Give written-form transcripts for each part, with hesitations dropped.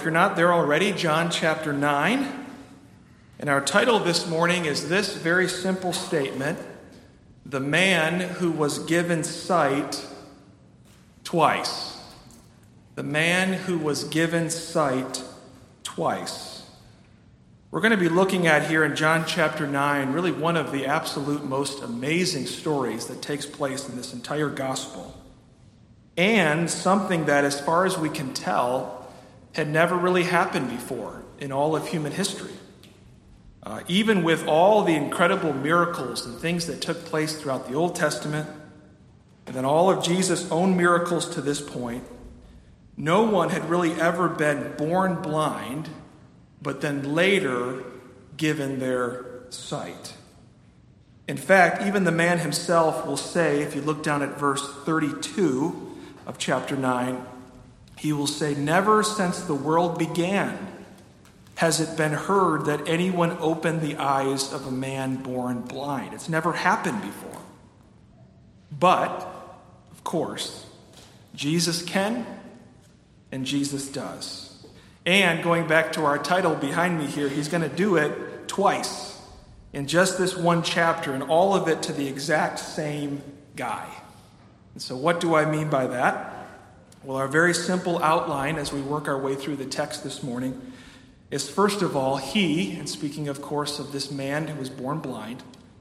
you're not there already, John chapter 9. And our title this morning is this very simple statement: the man who was given sight twice. The man who was given sight twice. We're going to be looking at here in John chapter 9 really one of the absolute most amazing stories that takes place in this entire gospel. And something that, as far as we can tell, had never really happened before in all of human history. Even with all the incredible miracles and things that took place throughout the Old Testament, and then all of Jesus' own miracles to this point, no one had really ever been born blind, but then later given their sight. In fact, even the man himself will say, if you look down at verse 32 of chapter 9, he will say, "Never since the world began has it been heard that anyone opened the eyes of a man born blind." It's never happened before. But, of course, Jesus can, and Jesus does. And going back to our title behind me here, he's going to do it twice in just this one chapter, and all of it to the exact same guy. And so what do I mean by that? Well, our very simple outline as we work our way through the text this morning is, first of all, he, and speaking of course of this man who was born blind,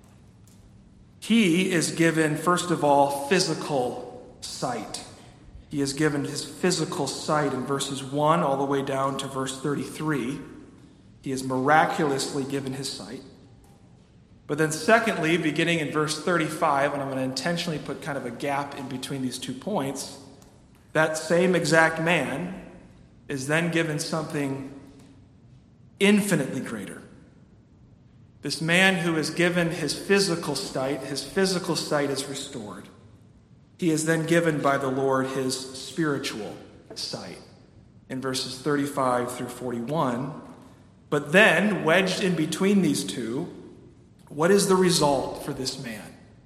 he is given, first of all, physical sight. He is given his physical sight in verses 1 all the way down to verse 33. He is miraculously given his sight. But then secondly, beginning in verse 35, and I'm going to intentionally put kind of a gap in between these 2 points, that same exact man is then given something infinitely greater. This man who is given his physical sight is restored. He is then given by the Lord his spiritual sight in verses 35 through 41. But then, wedged in between these two, what is the result for this man?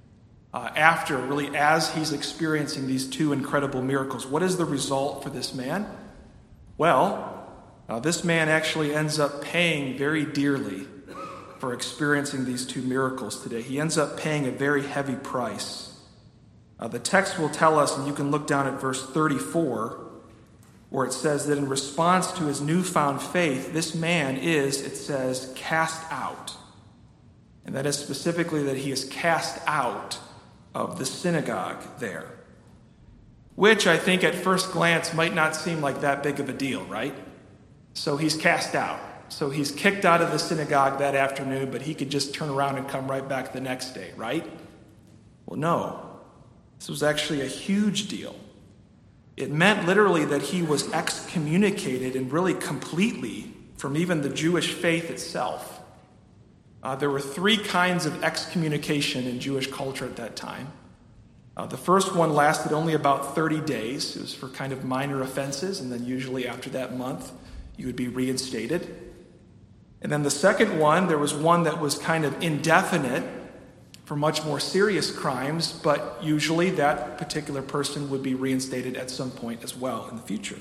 As he's experiencing these 2 incredible miracles, what is the result for this man? Well, this man actually ends up paying very dearly for experiencing these 2 miracles today. He ends up paying a very heavy price. The text will tell us, and you can look down at verse 34, where it says that in response to his newfound faith, this man is, it says, cast out. And that is specifically that he is cast out of the synagogue there. Which I think at first glance might not seem like that big of a deal, right? So he's cast out. So he's kicked out of the synagogue that afternoon, but he could just turn around and come right back the next day, right? Well, no. This was actually a huge deal. It meant literally that he was excommunicated and really completely from even the Jewish faith itself. There were 3 kinds of excommunication in Jewish culture at that time. The first one lasted only about 30 days. It was for kind of minor offenses, and then usually after that month, you would be reinstated. And then the second one, there was one that was kind of indefinite for much more serious crimes, but usually that particular person would be reinstated at some point as well in the future.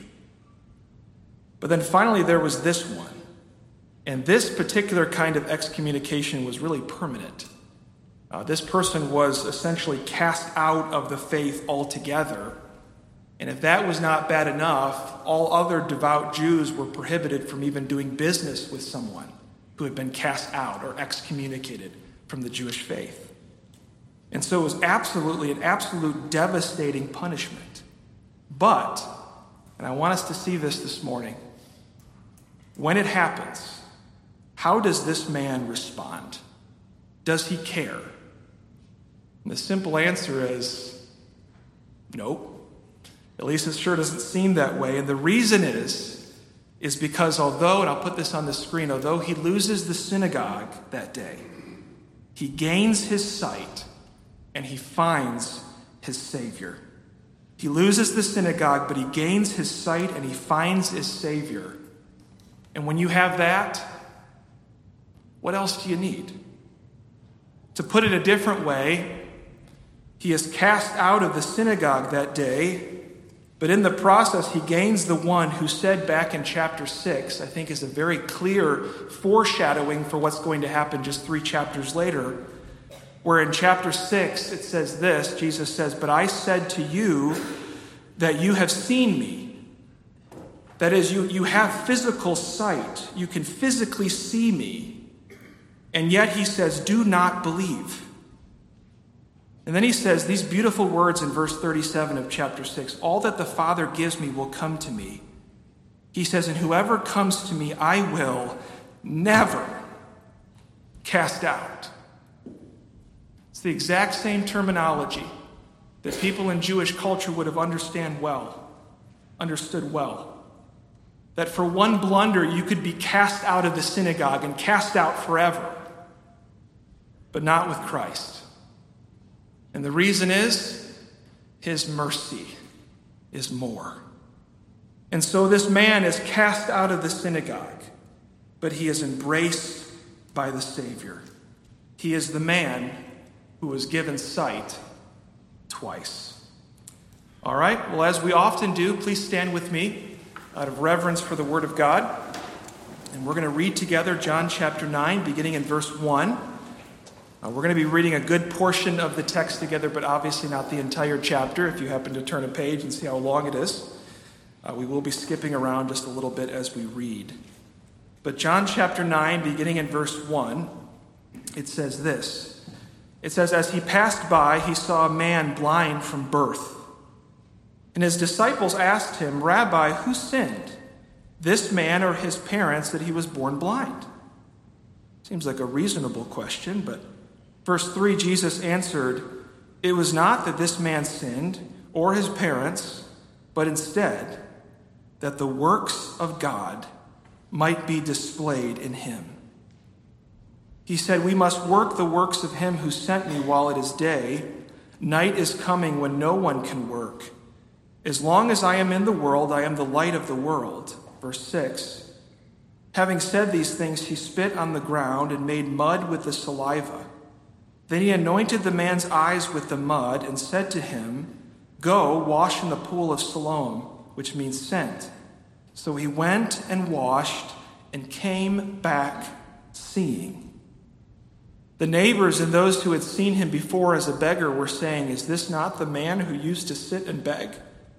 But then finally there was this one. And this particular kind of excommunication was really permanent. This person was essentially cast out of the faith altogether. And if that was not bad enough, all other devout Jews were prohibited from even doing business with someone who had been cast out or excommunicated from the Jewish faith. And so it was absolutely an absolute devastating punishment. But, and I want us to see this morning, when it happens, how does this man respond? Does he care? And the simple answer is nope. At least it sure doesn't seem that way. And the reason is because although, and I'll put this on the screen, although he loses the synagogue that day, he gains his sight and he finds his Savior. He loses the synagogue, but he gains his sight and he finds his Savior. And when you have that, what else do you need? To put it a different way, he is cast out of the synagogue that day, But in the process, he gains the one who said back in chapter 6, I think is a very clear foreshadowing for what's going to happen just 3 chapters later, where in chapter 6 it says this, Jesus says, "But I said to you that you have seen me." That is, you have physical sight. You can physically see me. And yet he says, "Do not believe." And then he says these beautiful words in verse 37 of chapter 6, "All that the Father gives me will come to me." He says, "And whoever comes to me, I will never cast out." It's the exact same terminology that people in Jewish culture would have understood well. That for one blunder, you could be cast out of the synagogue and cast out forever. But not with Christ. And the reason is, his mercy is more. And so this man is cast out of the synagogue, but he is embraced by the Savior. He is the man who was given sight twice. All right, well, as we often do, please stand with me out of reverence for the Word of God. And we're going to read together John chapter 9, beginning in verse 1. We're going to be reading a good portion of the text together, but obviously not the entire chapter. If you happen to turn a page and see how long it is, we will be skipping around just a little bit as we read. But John chapter 9, beginning in verse 1, it says this. It says, "As he passed by, he saw a man blind from birth. And his disciples asked him, 'Rabbi, who sinned, this man or his parents, that he was born blind?'" Seems like a reasonable question, but verse 3, Jesus answered, "It was not that this man sinned or his parents, but instead that the works of God might be displayed in him. He said, 'We must work the works of him who sent me while it is day. Night is coming when no one can work. As long as I am in the world, I am the light of the world.'" Verse 6, "Having said these things, he spit on the ground and made mud with the saliva. Then he anointed the man's eyes with the mud and said to him, 'Go, wash in the pool of Siloam,'" which means sent. "So he went and washed and came back seeing." The neighbors and those who had seen him before as a beggar were saying, "Is this not the man who used to sit and beg?"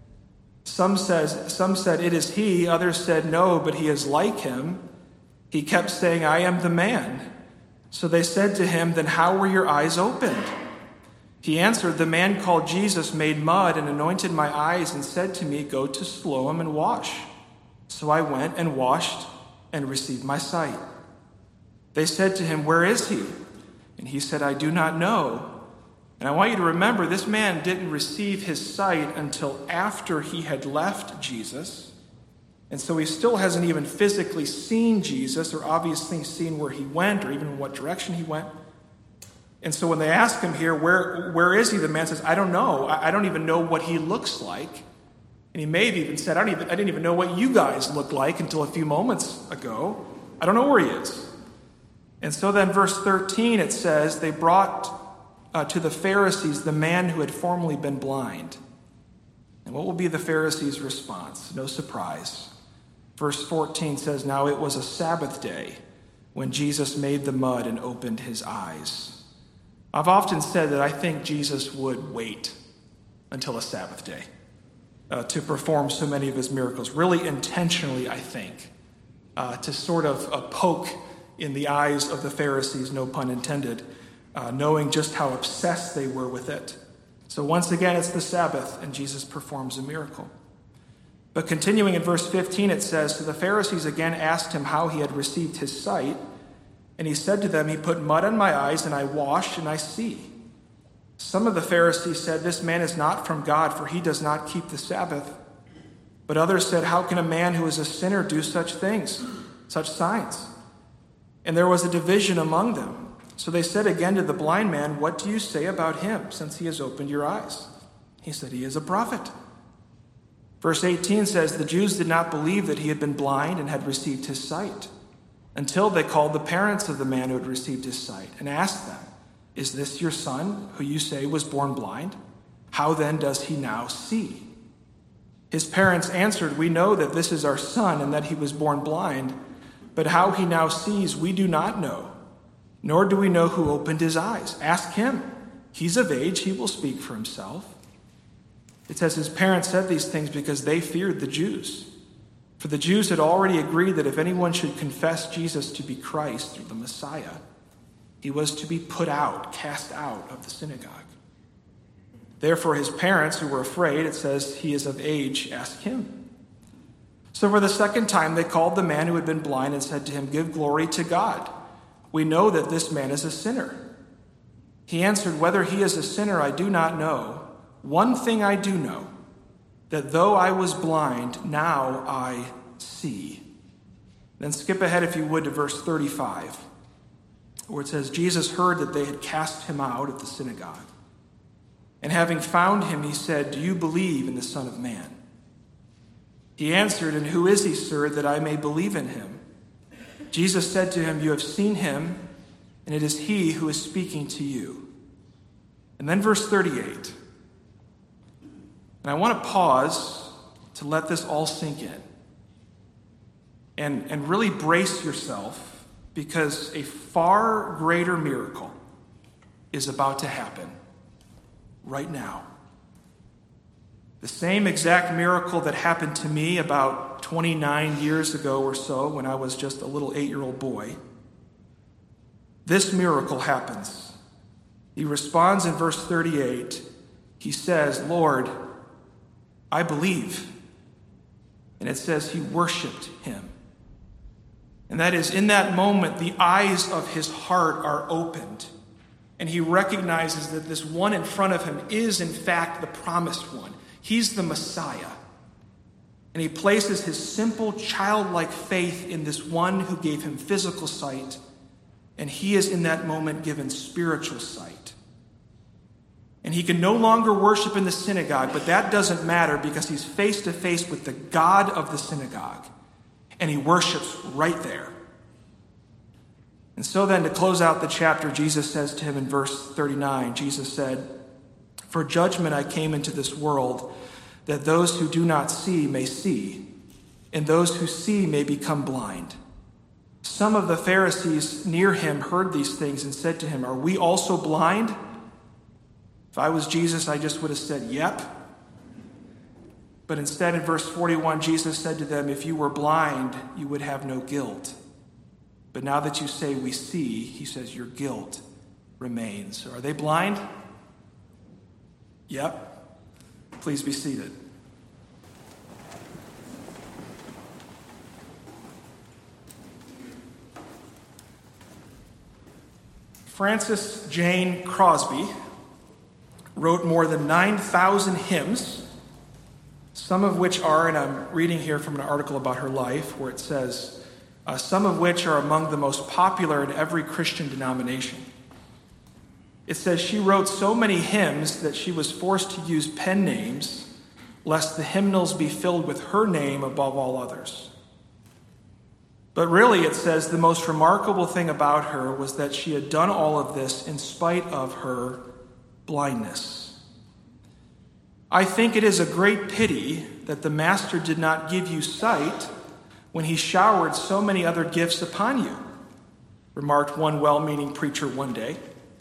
Some said, "It is he." Others said, "No, but he is like him." He kept saying, "I am the man." So they said to him, "Then how were your eyes opened?" He answered, "The man called Jesus made mud and anointed my eyes and said to me, 'Go to Siloam and wash.' So I went and washed and received my sight." They said to him, "Where is he?" And he said, "I do not know." And I want you to remember, this man didn't receive his sight until after he had left Jesus. And so he still hasn't even physically seen Jesus or obviously seen where he went or even in what direction he went. And so when they ask him here, where is he? The man says, "I don't know. I don't even know what he looks like." And he may have even said, I didn't even know what you guys look like until a few moments ago. I don't know where he is. And so then verse 13, it says, they brought to the Pharisees the man who had formerly been blind. And what will be the Pharisees' response? No surprise. Verse 14 says, "Now it was a Sabbath day when Jesus made the mud and opened his eyes." I've often said that I think Jesus would wait until a Sabbath day to perform so many of his miracles, really intentionally, I think, to sort of poke in the eyes of the Pharisees, no pun intended, knowing just how obsessed they were with it. So once again, it's the Sabbath, and Jesus performs a miracle. But continuing in verse 15, it says, "So the Pharisees again asked him how he had received his sight. And he said to them, 'He put mud on my eyes, and I washed, and I see.' Some of the Pharisees said, 'This man is not from God, for he does not keep the Sabbath.' But others said, 'How can a man who is a sinner do such things, such signs?' And there was a division among them. So they said again to the blind man, 'What do you say about him, since he has opened your eyes?' He said, 'He is a prophet.' Verse 18 says, "The Jews did not believe that he had been blind and had received his sight, until they called the parents of the man who had received his sight and asked them, 'Is this your son, who you say was born blind? How then does he now see?' His parents answered, "We know that this is our son and that he was born blind, but how he now sees we do not know, nor do we know who opened his eyes. Ask him. He's of age, he will speak for himself." It says his parents said these things because they feared the Jews. For the Jews had already agreed that if anyone should confess Jesus to be Christ or the Messiah, he was to be put out, cast out of the synagogue. Therefore his parents, who were afraid, it says, "He is of age, ask him." So for the second time they called the man who had been blind and said to him, "Give glory to God. We know that this man is a sinner." He answered, "Whether he is a sinner I do not know. One thing I do know, that though I was blind, now I see." Then skip ahead, if you would, to verse 35, where it says, Jesus heard that they had cast him out of the synagogue. And having found him, he said, "Do you believe in the Son of Man?" He answered, "And who is he, sir, that I may believe in him?" Jesus said to him, "You have seen him, and it is he who is speaking to you." And then verse 38. And I want to pause to let this all sink in. And really brace yourself, because a far greater miracle is about to happen right now. The same exact miracle that happened to me about 29 years ago or so when I was just a little 8-year-old boy. This miracle happens. He responds in verse 38. He says, "Lord, I believe." And it says he worshiped him. And that is, in that moment, the eyes of his heart are opened. And he recognizes that this one in front of him is, in fact, the promised one. He's the Messiah. And he places his simple, childlike faith in this one who gave him physical sight. And he is, in that moment, given spiritual sight. And he can no longer worship in the synagogue, but that doesn't matter because he's face to face with the God of the synagogue. And he worships right there. And so then, to close out the chapter, Jesus says to him in verse 39, Jesus said, "For judgment I came into this world, that those who do not see may see, and those who see may become blind." Some of the Pharisees near him heard these things and said to him, "Are we also blind?" If I was Jesus, I just would have said, "Yep." But instead, in verse 41, Jesus said to them, "If you were blind, you would have no guilt. But now that you say we see," he says, "your guilt remains." So are they blind? Yep. Please be seated. Frances Jane Crosby wrote more than 9,000 hymns, some of which are, and I'm reading here from an article about her life, where it says, some of which are among the most popular in every Christian denomination. It says she wrote so many hymns that she was forced to use pen names, lest the hymnals be filled with her name above all others. But really, it says the most remarkable thing about her was that she had done all of this in spite of her blindness. I think it is a great pity that the Master did not give you sight when he showered so many other gifts upon you, remarked one well-meaning preacher one day.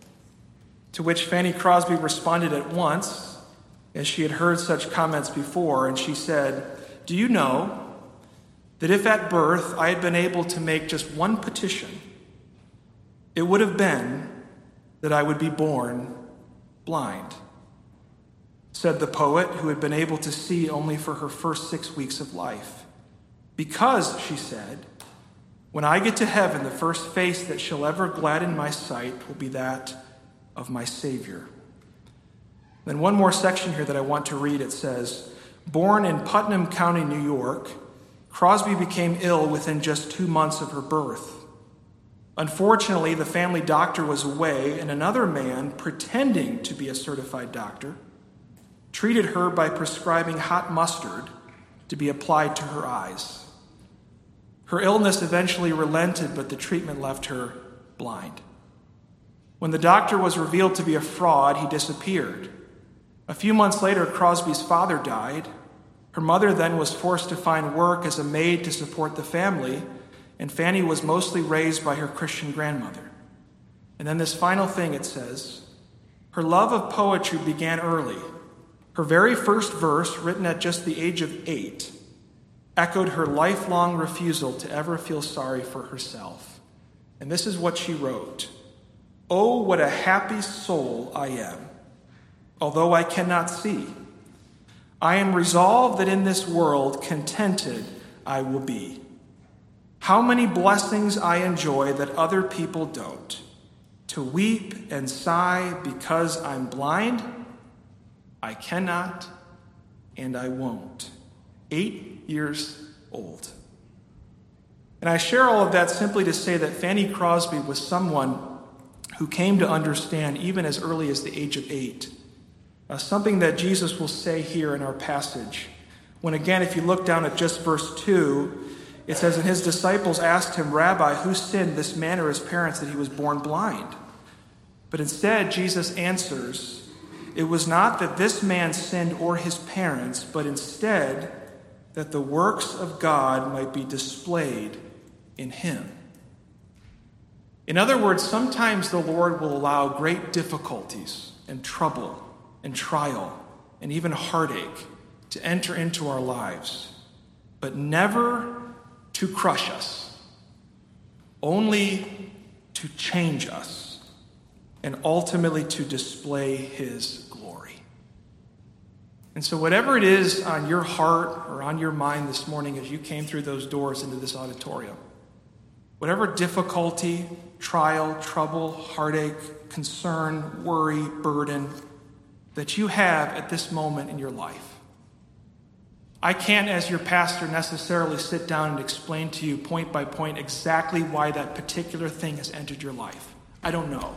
To which Fanny Crosby responded at once, as she had heard such comments before, and she said, "Do you know that if at birth I had been able to make just one petition, it would have been that I would be born blind?" Said the poet, who had been able to see only for her first 6 weeks of life. "Because," she said, "when I get to heaven, the first face that shall ever gladden my sight will be that of my Savior." Then one more section here that I want to read. It says, "Born in Putnam County, New York, Crosby became ill within just 2 months of her birth. Unfortunately, the family doctor was away, and another man, pretending to be a certified doctor, treated her by prescribing hot mustard to be applied to her eyes. Her illness eventually relented, but the treatment left her blind. When the doctor was revealed to be a fraud, he disappeared. A few months later, Crosby's father died, Her mother then was forced to find work as a maid to support the family, and Fanny was mostly raised by her Christian grandmother. And then this final thing it says, her love of poetry began early. Her very first verse, written at just the age of 8, echoed her lifelong refusal to ever feel sorry for herself. And this is what she wrote. "Oh, what a happy soul I am, although I cannot see. I am resolved that in this world contented I will be. How many blessings I enjoy that other people don't. To weep and sigh because I'm blind, I cannot and I won't." 8 years old. And I share all of that simply to say that Fanny Crosby was someone who came to understand, even as early as the age of 8, something that Jesus will say here in our passage. When again, if you look down at just verse 2, it says, "And his disciples asked him, 'Rabbi, who sinned, this man or his parents, that he was born blind?' But instead, Jesus answers, 'It was not that this man sinned or his parents, but instead that the works of God might be displayed in him.'" In other words, sometimes the Lord will allow great difficulties and trouble and trial and even heartache to enter into our lives, but never to crush us, only to change us, and ultimately to display his glory. And so whatever it is on your heart or on your mind this morning as you came through those doors into this auditorium, whatever difficulty, trial, trouble, heartache, concern, worry, burden that you have at this moment in your life, I can't, as your pastor, necessarily sit down and explain to you point by point exactly why that particular thing has entered your life. I don't know.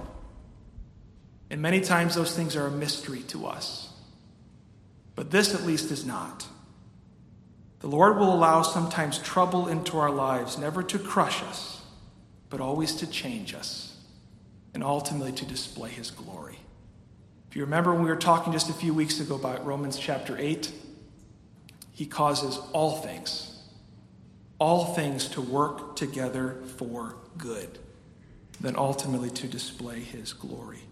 And many times those things are a mystery to us. But this at least is not. The Lord will allow sometimes trouble into our lives, never to crush us, but always to change us, and ultimately to display his glory. If you remember when we were talking just a few weeks ago about Romans chapter 8, he causes all things to work together for good, then ultimately to display his glory.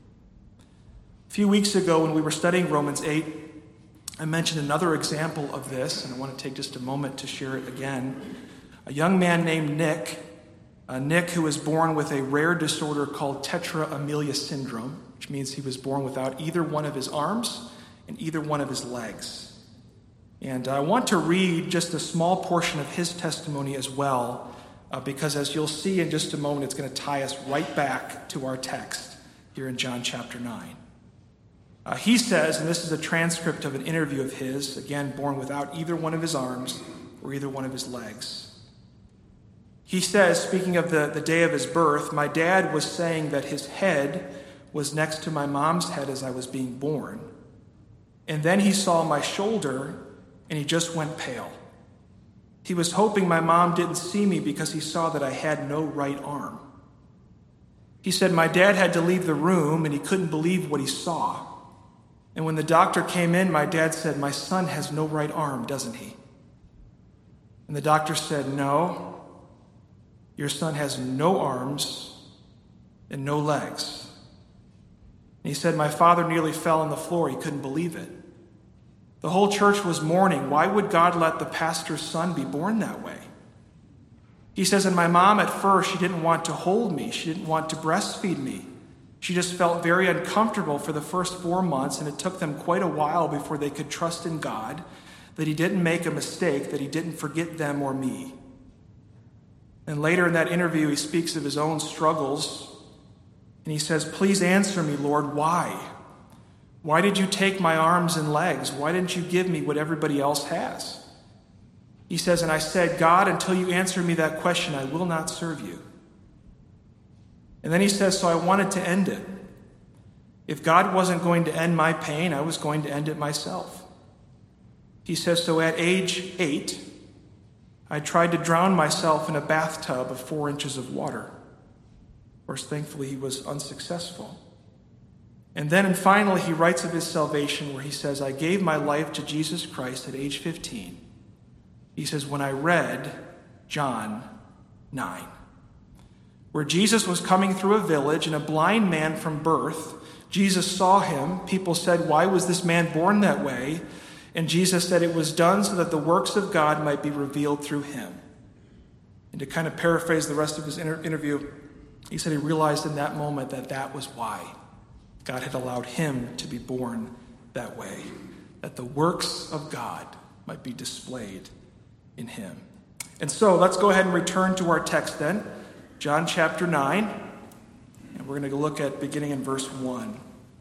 A few weeks ago when we were studying Romans 8, I mentioned another example of this, and I want to take just a moment to share it again. A young man named Nick, who was born with a rare disorder called tetraamelia syndrome, which means he was born without either one of his arms and either one of his legs. And I want to read just a small portion of his testimony as well, because as you'll see in just a moment, it's going to tie us right back to our text here in John chapter 9. He says, and this is a transcript of an interview of his, again, born without either one of his arms or either one of his legs. He says, speaking of the day of his birth, "My dad was saying that his head was next to my mom's head as I was being born. And then he saw my shoulder and he just went pale. He was hoping my mom didn't see me because he saw that I had no right arm. He said my dad had to leave the room and he couldn't believe what he saw. And when the doctor came in, my dad said, 'My son has no right arm, doesn't he?' And the doctor said, 'No, your son has no arms and no legs.' And he said, my father nearly fell on the floor. He couldn't believe it. The whole church was mourning. Why would God let the pastor's son be born that way? He says, and my mom at first, she didn't want to hold me. She didn't want to breastfeed me. She just felt very uncomfortable for the first 4 months, and it took them quite a while before they could trust in God, that he didn't make a mistake, that he didn't forget them or me. And later in that interview, he speaks of his own struggles, and he says, please answer me, Lord, why? Why did you take my arms and legs? Why didn't you give me what everybody else has? He says, and I said, God, until you answer me that question, I will not serve you. And then he says, so I wanted to end it. If God wasn't going to end my pain, I was going to end it myself. He says, so at age 8, I tried to drown myself in a bathtub of 4 inches of water. Of course, thankfully, he was unsuccessful. And then and finally, he writes of his salvation where he says, I gave my life to Jesus Christ at age 15. He says, when I read John 9, where Jesus was coming through a village and a blind man from birth, Jesus saw him. People said, why was this man born that way? And Jesus said it was done so that the works of God might be revealed through him. And to kind of paraphrase the rest of his interview, he said he realized in that moment that that was why God had allowed him to be born that way, that the works of God might be displayed in him. And so let's go ahead and return to our text then, John chapter 9, and we're going to look at beginning in verse 1.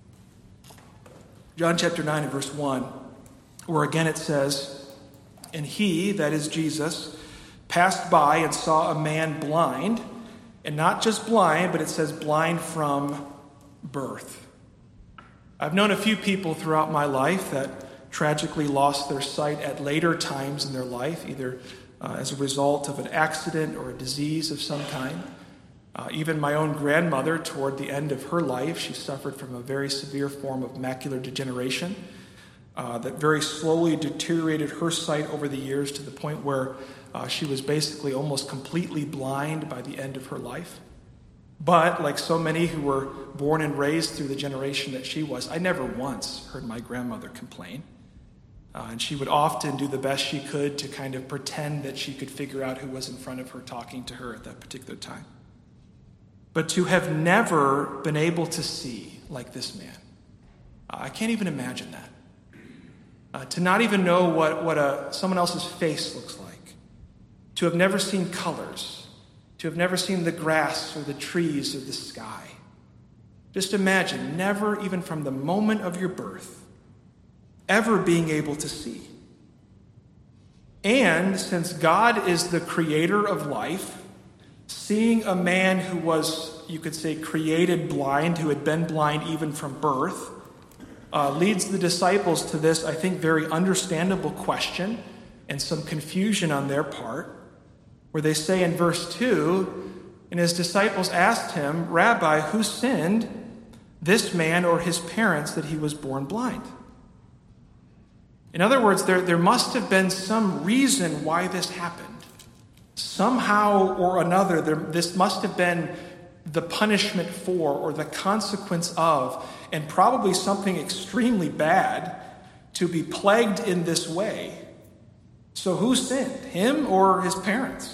John chapter 9 and verse 1, where again it says, and he, that is Jesus, passed by and saw a man blind, and not just blind, but it says blind from birth. I've known a few people throughout my life that tragically lost their sight at later times in their life, either as a result of an accident or a disease of some kind. Even my own grandmother, toward the end of her life, she suffered from a very severe form of macular degeneration that very slowly deteriorated her sight over the years to the point where she was basically almost completely blind by the end of her life. But like so many who were born and raised through the generation that she was, I never once heard my grandmother complain. And she would often do the best she could to kind of pretend that she could figure out who was in front of her talking to her at that particular time. But to have never been able to see like this man, I can't even imagine that. To not even know what someone else's face looks like. To have never seen colors. To have never seen the grass or the trees or the sky. Just imagine, never even from the moment of your birth, ever being able to see. And since God is the creator of life, seeing a man who was, you could say, created blind, who had been blind even from birth, leads the disciples to this, I think, very understandable question and some confusion on their part, where they say in verse 2, and his disciples asked him, Rabbi, who sinned, this man or his parents, that he was born blind? In other words, there must have been some reason why this happened. Somehow or another, this must have been the punishment for or the consequence of, and probably something extremely bad, to be plagued in this way. So who sinned, him or his parents?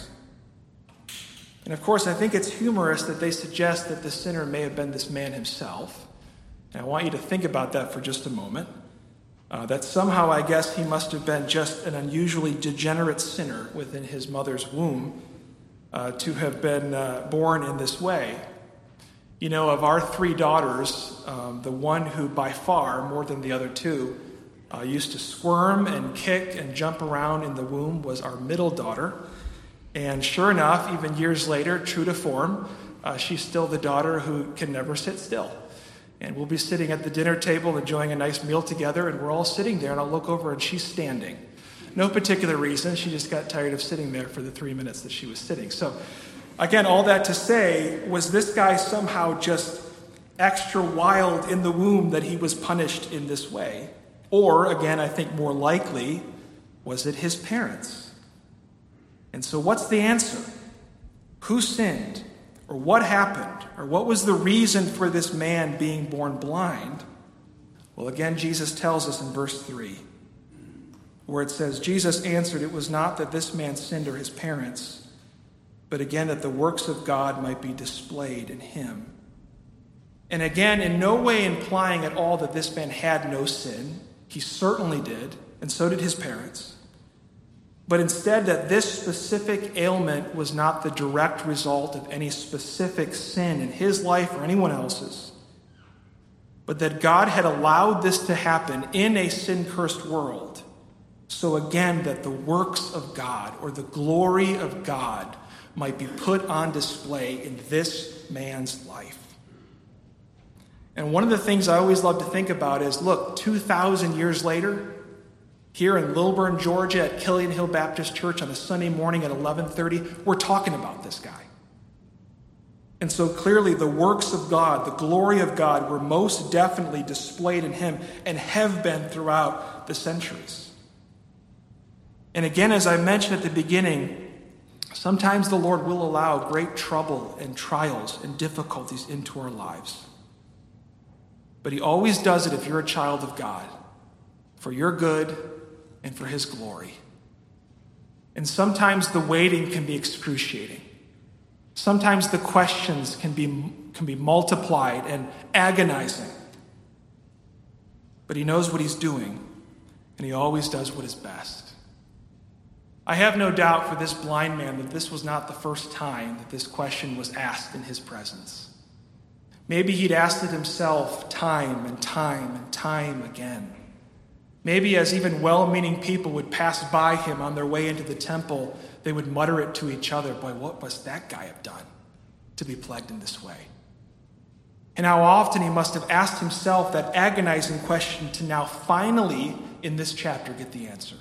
And of course, I think it's humorous that they suggest that the sinner may have been this man himself. And I want you to think about that for just a moment. That somehow, I guess, he must have been just an unusually degenerate sinner within his mother's womb to have been born in this way. You know, of our three daughters, the one who by far, more than the other two, used to squirm and kick and jump around in the womb was our middle daughter. And sure enough, even years later, true to form, she's still the daughter who can never sit still. And we'll be sitting at the dinner table enjoying a nice meal together, and we're all sitting there, and I'll look over and she's standing. No particular reason, she just got tired of sitting there for the 3 minutes that she was sitting. So again, all that to say, was this guy somehow just extra wild in the womb that he was punished in this way? Or, again, I think more likely, was it his parents? And so what's the answer? Who sinned? Or what happened? Or what was the reason for this man being born blind? Well, again, Jesus tells us in verse 3, where it says, Jesus answered, it was not that this man sinned or his parents, but again that the works of God might be displayed in him. And again, in no way implying at all that this man had no sin. He certainly did, and so did his parents. But instead that this specific ailment was not the direct result of any specific sin in his life or anyone else's, but that God had allowed this to happen in a sin-cursed world, so again that the works of God or the glory of God might be put on display in this man's life. And one of the things I always love to think about is, look, 2,000 years later, here in Lilburn, Georgia, at Killian Hill Baptist Church on a Sunday morning at 11:30, we're talking about this guy. And so clearly the works of God, the glory of God, were most definitely displayed in him and have been throughout the centuries. And again, as I mentioned at the beginning, sometimes the Lord will allow great trouble and trials and difficulties into our lives. But he always does it if you're a child of God, for your good and for his glory. And sometimes the waiting can be excruciating. Sometimes the questions can be multiplied and agonizing. But he knows what he's doing, and he always does what is best. I have no doubt for this blind man that this was not the first time that this question was asked in his presence. Maybe he'd asked it himself time and time and time again. Maybe as even well-meaning people would pass by him on their way into the temple, they would mutter it to each other, boy, what must that guy have done to be plagued in this way? And how often he must have asked himself that agonizing question to now finally, in this chapter, get the answer.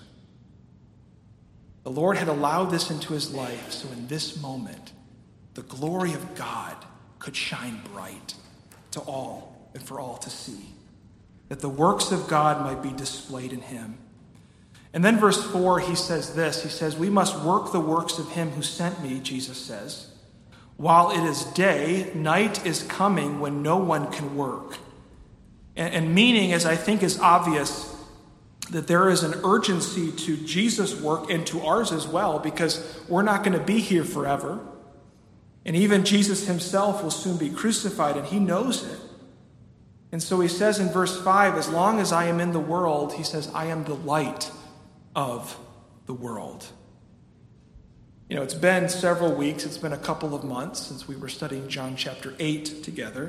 The Lord had allowed this into his life, so in this moment, the glory of God could shine bright to all and for all to see, that the works of God might be displayed in him. And then verse 4, he says this. He says, we must work the works of him who sent me, Jesus says. While it is day, night is coming when no one can work. And meaning, as I think is obvious, that there is an urgency to Jesus' work and to ours as well, because we're not going to be here forever. And even Jesus himself will soon be crucified, and he knows it. And so he says in verse 5, as long as I am in the world, he says, I am the light of the world. You know, it's been several weeks, it's been a couple of months since we were studying John chapter 8 together.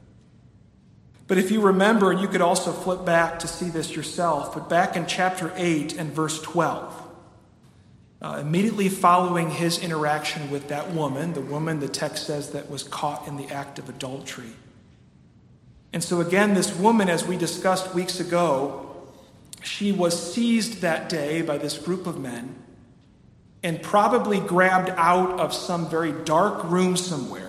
But if you remember, and you could also flip back to see this yourself, but back in chapter 8 and verse 12, immediately following his interaction with that woman, the woman, the text says, that was caught in the act of adultery. And so again, this woman, as we discussed weeks ago, she was seized that day by this group of men and probably grabbed out of some very dark room somewhere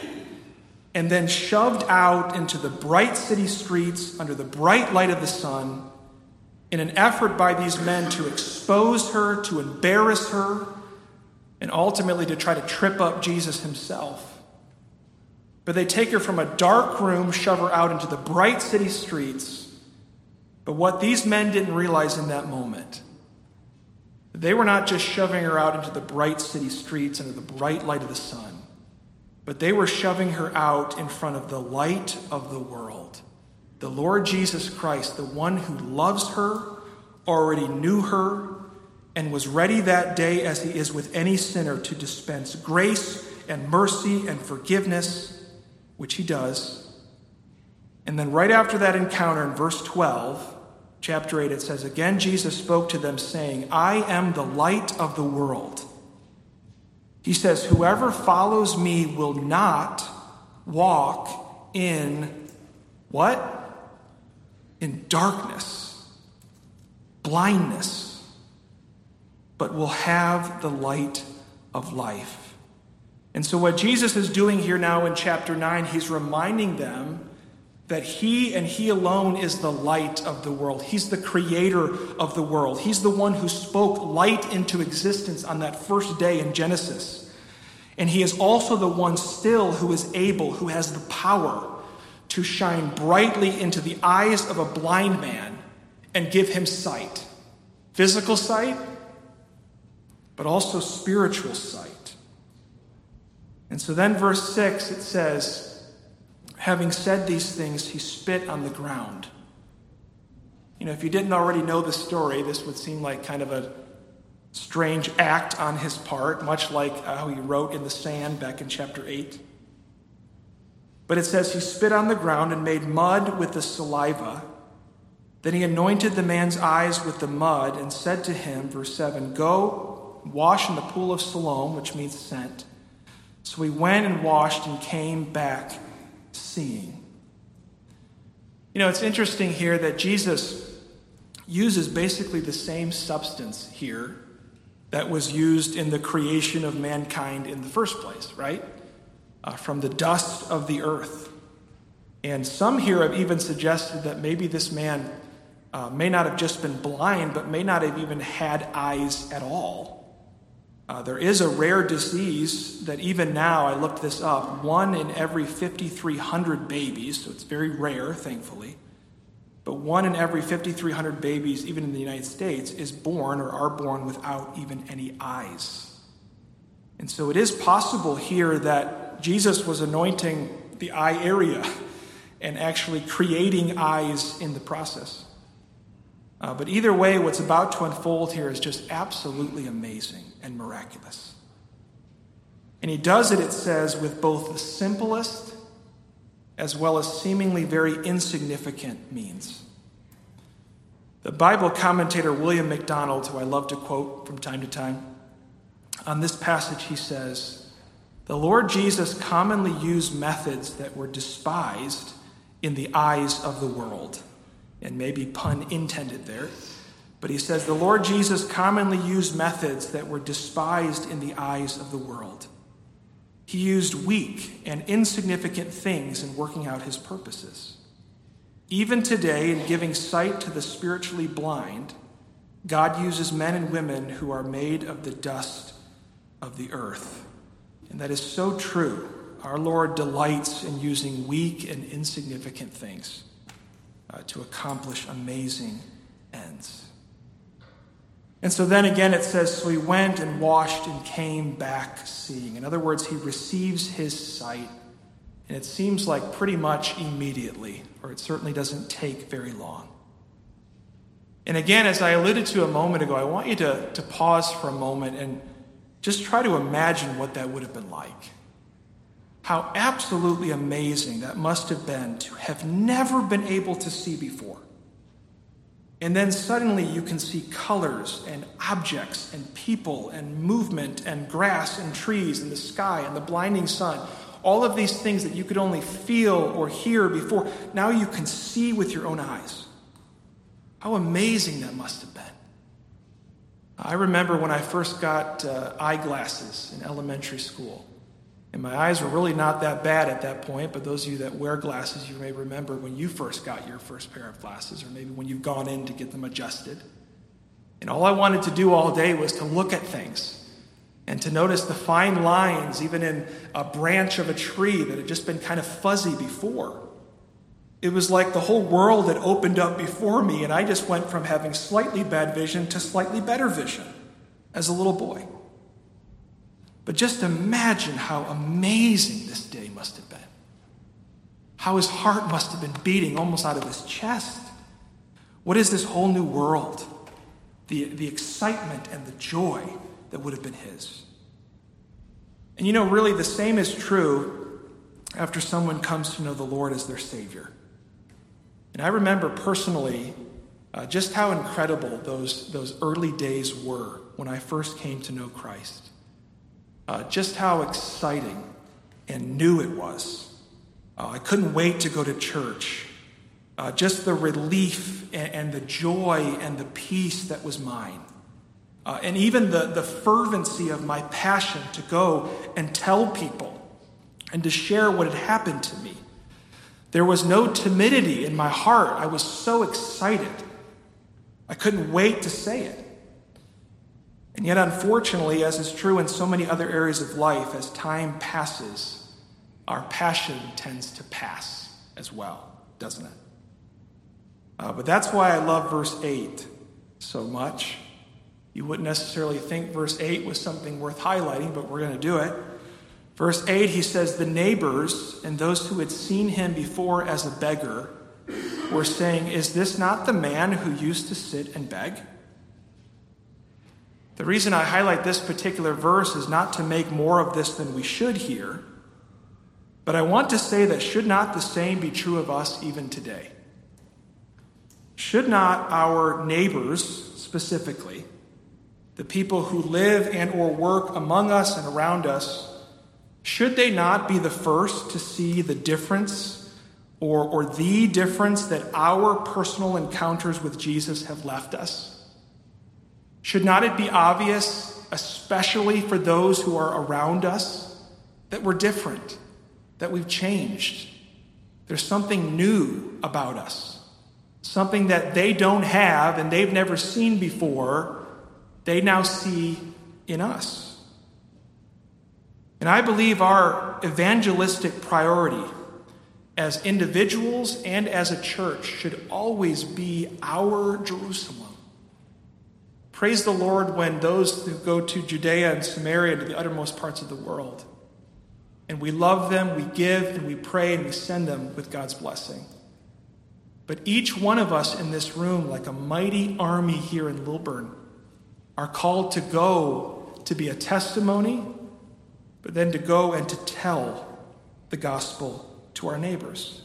and then shoved out into the bright city streets under the bright light of the sun in an effort by these men to expose her, to embarrass her, and ultimately to try to trip up Jesus himself. But they take her from a dark room, shove her out into the bright city streets. But what these men didn't realize in that moment, they were not just shoving her out into the bright city streets under the bright light of the sun, but they were shoving her out in front of the light of the world. The Lord Jesus Christ, the one who loves her, already knew her, and was ready that day, as he is with any sinner, to dispense grace and mercy and forgiveness, which he does. And then right after that encounter in verse 12, chapter 8, it says, again, Jesus spoke to them saying, I am the light of the world. He says, whoever follows me will not walk in what? In darkness, blindness, but will have the light of life. And so what Jesus is doing here now in chapter 9, he's reminding them that he and he alone is the light of the world. He's the creator of the world. He's the one who spoke light into existence on that first day in Genesis. And he is also the one still who is able, who has the power to shine brightly into the eyes of a blind man and give him sight. Physical sight, but also spiritual sight. And so then verse 6, it says, having said these things, he spit on the ground. You know, if you didn't already know the story, this would seem like kind of a strange act on his part, much like how he wrote in the sand back in chapter 8. But it says he spit on the ground and made mud with the saliva. Then he anointed the man's eyes with the mud and said to him, verse 7, go wash in the pool of Siloam, which means sent. So he went and washed and came back seeing. You know, it's interesting here that Jesus uses basically the same substance here that was used in the creation of mankind in the first place, right? from the dust of the earth. And some here have even suggested that maybe this man may not have just been blind, but may not have even had eyes at all. There is a rare disease that even now, I looked this up, 1 in every 5,300 babies, so it's very rare, thankfully, but 1 in every 5,300 babies, even in the United States, is born or are born without even any eyes. And so it is possible here that Jesus was anointing the eye area and actually creating eyes in the process. But either way, what's about to unfold here is just absolutely amazing and miraculous. And he does it, it says, with both the simplest as well as seemingly very insignificant means. The Bible commentator William MacDonald, who I love to quote from time to time, on this passage he says, "The Lord Jesus commonly used methods that were despised in the eyes of the world." And maybe pun intended there. But he says, the Lord Jesus commonly used methods that were despised in the eyes of the world. He used weak and insignificant things in working out his purposes. Even today, in giving sight to the spiritually blind, God uses men and women who are made of the dust of the earth. And that is so true. Our Lord delights in using weak and insignificant things to accomplish amazing ends. And so then again it says, so he went and washed and came back seeing. In other words, he receives his sight, and it seems like pretty much immediately, or it certainly doesn't take very long. And again, as I alluded to a moment ago, I want you to pause for a moment and just try to imagine what that would have been like. How absolutely amazing that must have been to have never been able to see before. And then suddenly you can see colors and objects and people and movement and grass and trees and the sky and the blinding sun. All of these things that you could only feel or hear before, now you can see with your own eyes. How amazing that must have been. I remember when I first got eyeglasses in elementary school. And my eyes were really not that bad at that point, but those of you that wear glasses, you may remember when you first got your first pair of glasses, or maybe when you've gone in to get them adjusted. And all I wanted to do all day was to look at things and to notice the fine lines, even in a branch of a tree that had just been kind of fuzzy before. It was like the whole world had opened up before me, and I just went from having slightly bad vision to slightly better vision as a little boy. But just imagine how amazing this day must have been. How his heart must have been beating almost out of his chest. What is this whole new world? The excitement and the joy that would have been his. And you know, really the same is true after someone comes to know the Lord as their Savior. And I remember personally just how incredible those early days were when I first came to know Christ. Just how exciting and new it was. I couldn't wait to go to church. Just the relief and the joy and the peace that was mine. And even the fervency of my passion to go and tell people and to share what had happened to me. There was no timidity in my heart. I was so excited. I couldn't wait to say it. And yet, unfortunately, as is true in so many other areas of life, as time passes, our passion tends to pass as well, doesn't it? But that's why I love verse 8 so much. You wouldn't necessarily think verse 8 was something worth highlighting, but we're going to do it. Verse 8, he says, the neighbors and those who had seen him before as a beggar were saying, is this not the man who used to sit and beg? The reason I highlight this particular verse is not to make more of this than we should here, but I want to say that should not the same be true of us even today? Should not our neighbors specifically, the people who live and or work among us and around us, should they not be the first to see the difference or the difference that our personal encounters with Jesus have left us? Should not it be obvious, especially for those who are around us, that we're different, that we've changed. There's something new about us, something that they don't have and they've never seen before, they now see in us. And I believe our evangelistic priority as individuals and as a church should always be our Jerusalem. Praise the Lord when those who go to Judea and Samaria and to the uttermost parts of the world, and we love them, we give, and we pray, and we send them with God's blessing. But each one of us in this room, like a mighty army here in Lilburn, are called to go to be a testimony, but then to go and to tell the gospel to our neighbors.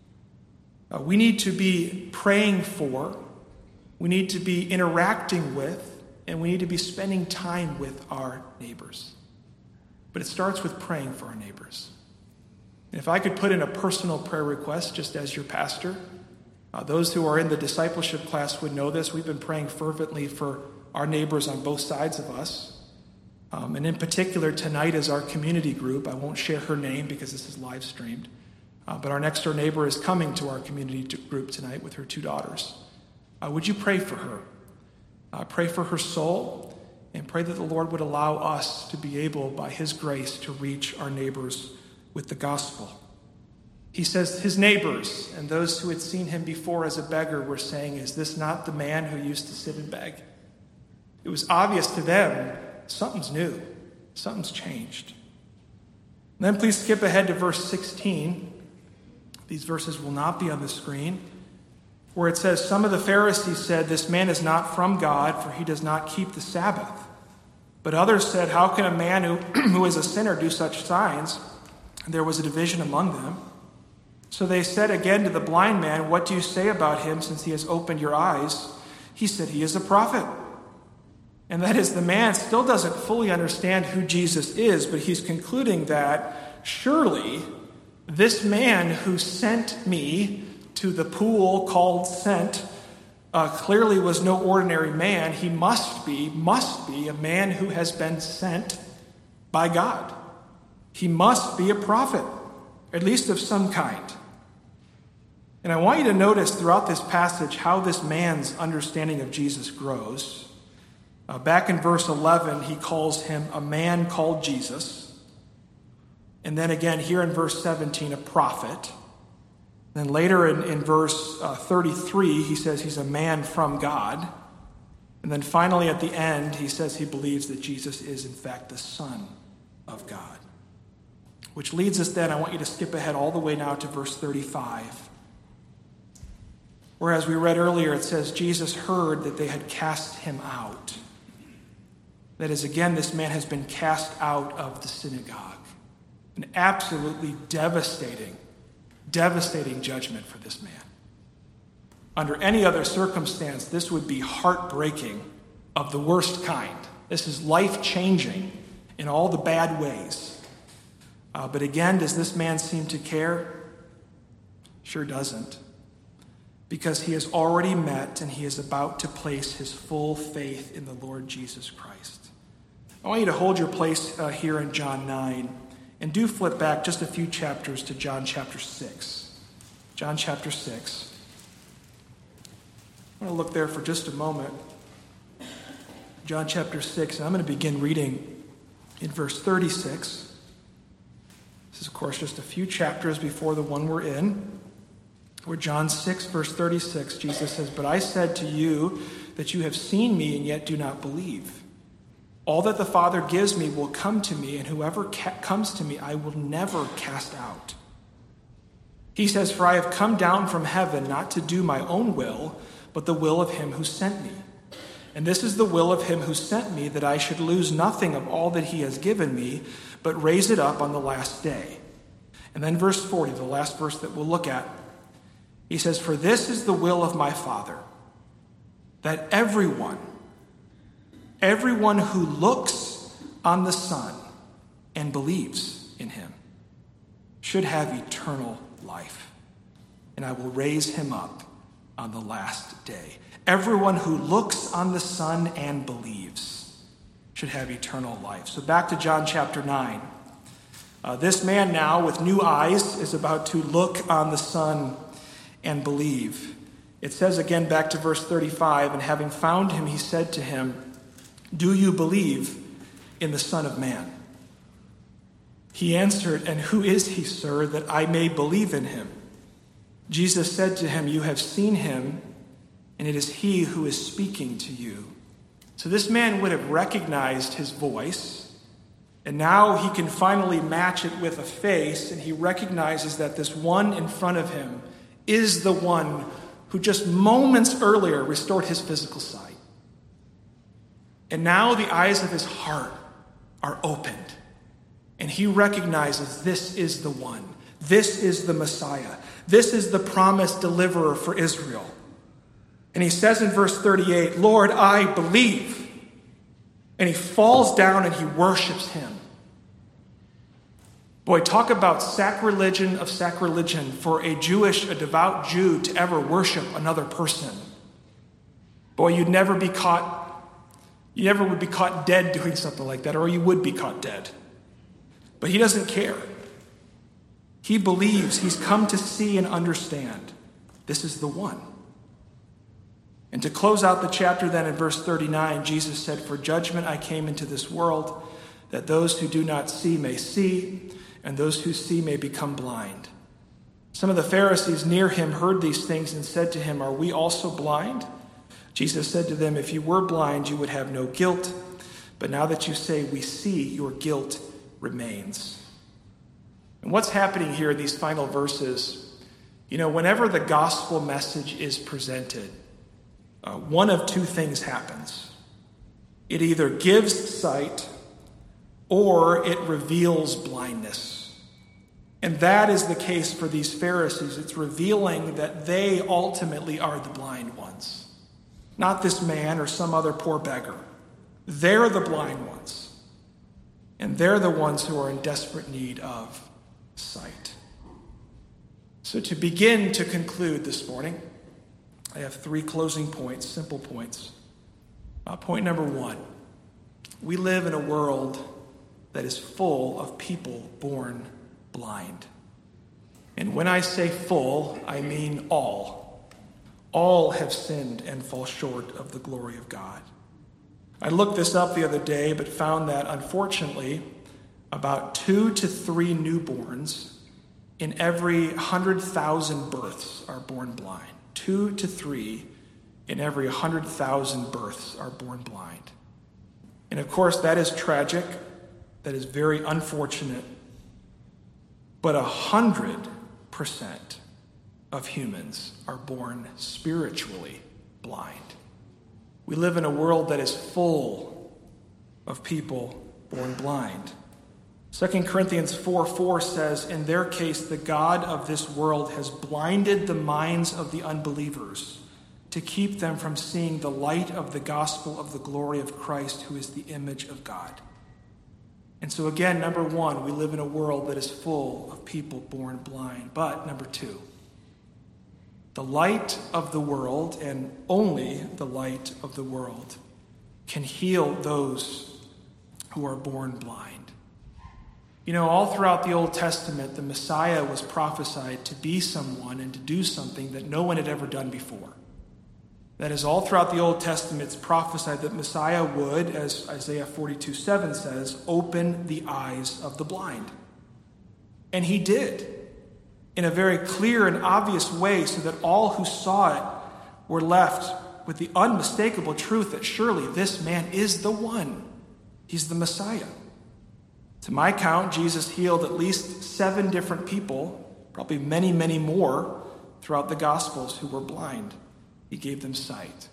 We need to be praying for, we need to be interacting with, and we need to be spending time with our neighbors. But it starts with praying for our neighbors. And if I could put in a personal prayer request, just as your pastor, those who are in the discipleship class would know this. We've been praying fervently for our neighbors on both sides of us. And in particular, tonight is our community group. I won't share her name because this is live streamed. But our next door neighbor is coming to our community group tonight with her 2 daughters. Would you pray for her? Pray for her soul, and pray that the Lord would allow us to be able, by his grace, to reach our neighbors with the gospel. He says his neighbors and those who had seen him before as a beggar were saying, "Is this not the man who used to sit and beg?" It was obvious to them something's new, something's changed. And then please skip ahead to verse 16. These verses will not be on the screen, where it says, "Some of the Pharisees said, 'This man is not from God, for he does not keep the Sabbath.' But others said, 'How can a man who is a sinner do such signs?' And there was a division among them. So they said again to the blind man, 'What do you say about him since he has opened your eyes?' He said, 'He is a prophet.' And that is, the man still doesn't fully understand who Jesus is, but he's concluding that surely this man who sent me to the pool called Sent clearly was no ordinary man. He must be a man who has been sent by God. He must be a prophet, at least of some kind." And I want you to notice throughout this passage how this man's understanding of Jesus grows. Back in verse 11, he calls him a man called Jesus. And then again here in verse 17, a prophet. Then later in verse 33, he says he's a man from God. And then finally at the end, he says he believes that Jesus is in fact the Son of God. Which leads us then, I want you to skip ahead all the way now to verse 35. Whereas we read earlier, it says Jesus heard that they had cast him out. That is, again, this man has been cast out of the synagogue. An absolutely devastating judgment for this man. Under any other circumstance, this would be heartbreaking of the worst kind. This is life-changing in all the bad ways. But again, does this man seem to care? Sure doesn't. Because he has already met and he is about to place his full faith in the Lord Jesus Christ. I want you to hold your place here in John 9. And do flip back just a few chapters to John chapter 6. John chapter 6. I'm going to look there for just a moment. John chapter 6, and I'm going to begin reading in verse 36. This is, of course, just a few chapters before the one we're in. Where John 6, verse 36, Jesus says, "But I said to you that you have seen me and yet do not believe. All that the Father gives me will come to me, and whoever comes to me I will never cast out." He says, "For I have come down from heaven not to do my own will, but the will of him who sent me. And this is the will of him who sent me, that I should lose nothing of all that he has given me, but raise it up on the last day." And then verse 40, the last verse that we'll look at, he says, "For this is the will of my Father, that everyone who looks on the Son and believes in him should have eternal life, and I will raise him up on the last day." Everyone who looks on the Son and believes should have eternal life. So back to John chapter 9. This man now, with new eyes, is about to look on the Son and believe. It says again back to verse 35, and having found him, he said to him, "Do you believe in the Son of Man?" He answered, "And who is he, sir, that I may believe in him?" Jesus said to him, "You have seen him, and it is he who is speaking to you." So this man would have recognized his voice, and now he can finally match it with a face, and he recognizes that this one in front of him is the one who just moments earlier restored his physical sight. And now the eyes of his heart are opened, and he recognizes this is the one. This is the Messiah. This is the promised deliverer for Israel. And he says in verse 38, "Lord, I believe." And he falls down and he worships him. Boy, talk about sacrilegion of sacrilegion for a devout Jew to ever worship another person. Boy, you never would be caught dead doing something like that, or you would be caught dead. But he doesn't care. He believes. He's come to see and understand. This is the one. And to close out the chapter then in verse 39, Jesus said, "For judgment I came into this world, that those who do not see may see, and those who see may become blind." Some of the Pharisees near him heard these things and said to him, "Are we also blind?" Jesus said to them, "If you were blind, you would have no guilt. But now that you say we see, your guilt remains." And what's happening here in these final verses, whenever the gospel message is presented, one of two things happens. It either gives sight or it reveals blindness. And that is the case for these Pharisees. It's revealing that they ultimately are the blind ones. Not this man or some other poor beggar. They're the blind ones. And they're the ones who are in desperate need of sight. So to begin to conclude this morning, I have 3 closing points, simple points. Point number 1, we live in a world that is full of people born blind. And when I say full, I mean all. All have sinned and fall short of the glory of God. I looked this up the other day, but found that, unfortunately, about 2 to 3 newborns in every 100,000 births are born blind. 2 to 3 in every 100,000 births are born blind. And of course, that is tragic. That is very unfortunate. But 100% of humans are born spiritually blind. We live in a world that is full of people born blind. 2 Corinthians 4:4 says, "In their case, the God of this world has blinded the minds of the unbelievers to keep them from seeing the light of the gospel of the glory of Christ, who is the image of God." And so again, number 1, we live in a world that is full of people born blind. But number 2, the light of the world, and only the light of the world, can heal those who are born blind. All throughout the Old Testament, the Messiah was prophesied to be someone and to do something that no one had ever done before. That is, all throughout the Old Testament, it's prophesied that Messiah would, as Isaiah 42:7 says, open the eyes of the blind. And he did, in a very clear and obvious way, so that all who saw it were left with the unmistakable truth that surely this man is the one. He's the Messiah. To my count, Jesus healed at least 7 different people, probably many, many more, throughout the Gospels who were blind. He gave them sight.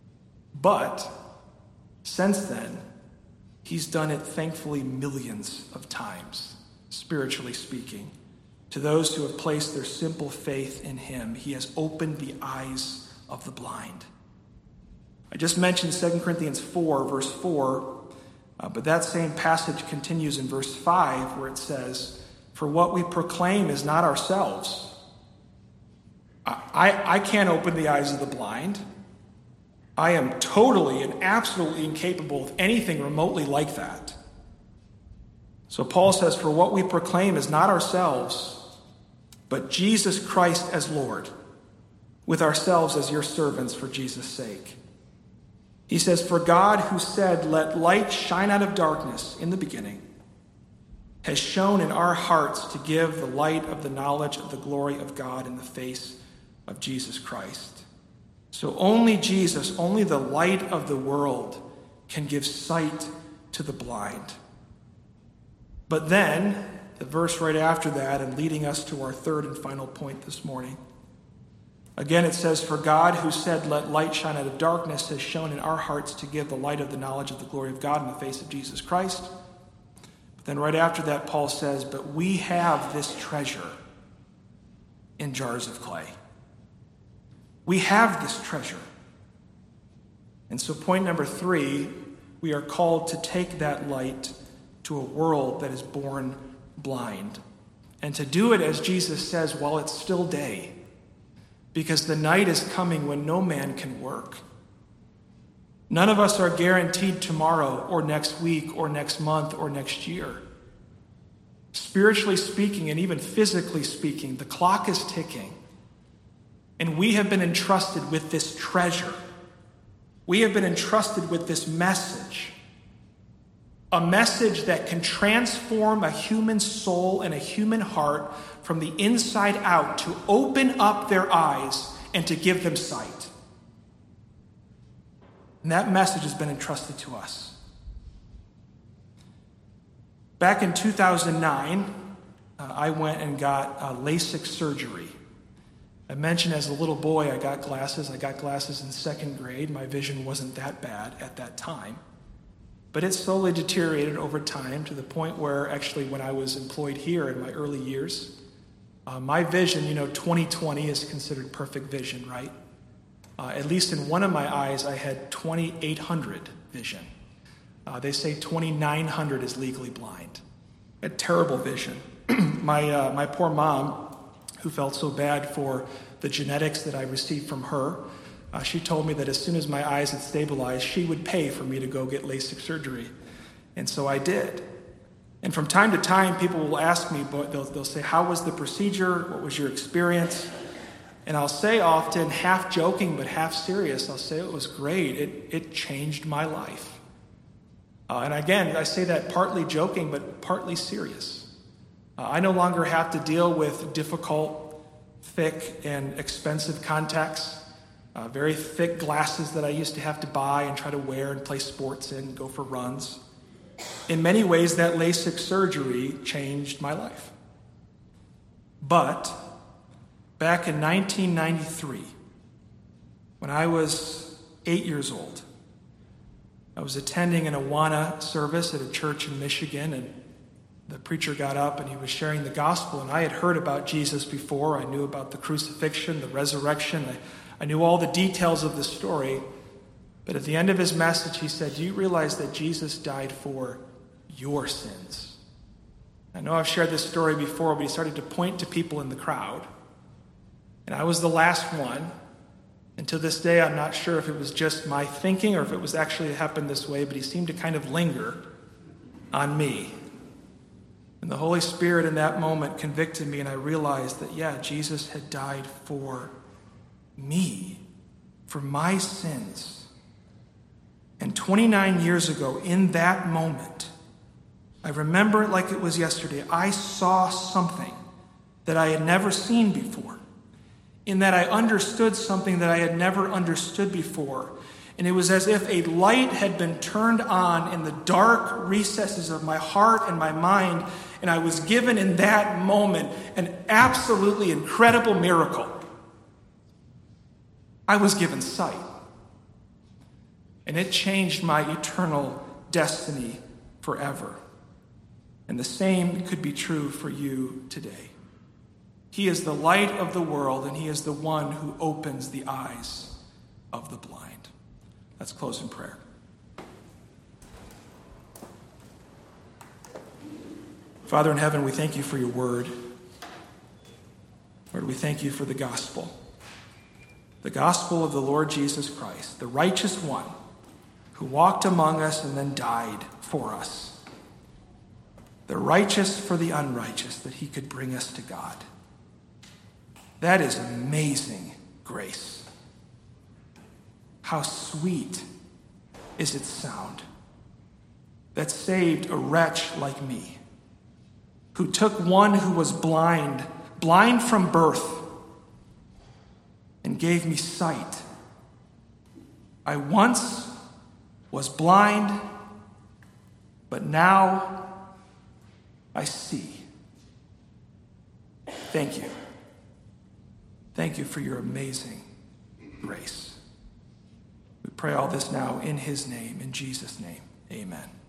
But since then, he's done it, thankfully, millions of times, spiritually speaking. To those who have placed their simple faith in him, he has opened the eyes of the blind. I just mentioned 2 Corinthians 4, verse 4, but that same passage continues in verse 5, where it says, "For what we proclaim is not ourselves." I can't open the eyes of the blind. I am totally and absolutely incapable of anything remotely like that. So Paul says, for what we proclaim is not ourselves, but Jesus Christ as Lord, with ourselves as your servants for Jesus' sake. He says, for God who said, let light shine out of darkness in the beginning, has shone in our hearts to give the light of the knowledge of the glory of God in the face of Jesus Christ. So only Jesus, only the light of the world, can give sight to the blind. But then, the verse right after that, and leading us to our third and final point this morning, again it says, for God who said, let light shine out of darkness, has shone in our hearts to give the light of the knowledge of the glory of God in the face of Jesus Christ. But then right after that, Paul says, but we have this treasure in jars of clay. We have this treasure. And so point number 3, we are called to take that light to a world that is born blind. And to do it, as Jesus says, while it's still day. Because the night is coming when no man can work. None of us are guaranteed tomorrow or next week or next month or next year. Spiritually speaking and even physically speaking, the clock is ticking. And we have been entrusted with this treasure. We have been entrusted with this message. A message that can transform a human soul and a human heart from the inside out, to open up their eyes and to give them sight. And that message has been entrusted to us. Back in 2009, I went and got LASIK surgery. I mentioned as a little boy I got glasses. I got glasses in second grade. My vision wasn't that bad at that time. But it slowly deteriorated over time to the point where actually when I was employed here in my early years, my vision, 20/20 is considered perfect vision, right? At least in one of my eyes, I had 2800 vision. They say 2900 is legally blind. I had terrible vision. My poor mom, who felt so bad for the genetics that I received from her, she told me that as soon as my eyes had stabilized, she would pay for me to go get LASIK surgery. And so I did. And from time to time, people will ask me, but they'll say, how was the procedure? What was your experience? And I'll say often, half joking but half serious, I'll say it was great. It changed my life. And again, I say that partly joking but partly serious. I no longer have to deal with difficult, thick, and expensive contacts. Very thick glasses that I used to have to buy and try to wear and play sports in, go for runs. In many ways, that LASIK surgery changed my life. But back in 1993, when I was 8 years old, I was attending an Awana service at a church in Michigan, and the preacher got up and he was sharing the gospel, and I had heard about Jesus before. I knew about the crucifixion, the resurrection. I knew all the details of the story. But at the end of his message, he said, do you realize that Jesus died for your sins? I know I've shared this story before, but he started to point to people in the crowd. And I was the last one. And to this day, I'm not sure if it was just my thinking or if it was actually happened this way, but he seemed to kind of linger on me. And the Holy Spirit in that moment convicted me, and I realized that, Jesus had died for me, for my sins. And 29 years ago, in that moment, I remember it like it was yesterday, I saw something that I had never seen before. In that I understood something that I had never understood before. And it was as if a light had been turned on in the dark recesses of my heart and my mind, and I was given in that moment an absolutely incredible miracle. I was given sight. And it changed my eternal destiny forever. And the same could be true for you today. He is the light of the world, and he is the one who opens the eyes of the blind. Let's close in prayer. Father in heaven, we thank you for your word. Lord, we thank you for the gospel. The gospel of the Lord Jesus Christ, the righteous one who walked among us and then died for us. the righteous for the unrighteous, that he could bring us to God. That is amazing grace. How sweet is its sound that saved a wretch like me, who took one who was blind from birth, and gave me sight. I once was blind, but now I see. Thank you. Thank you for your amazing grace. We pray all this now in his name, in Jesus' name. Amen.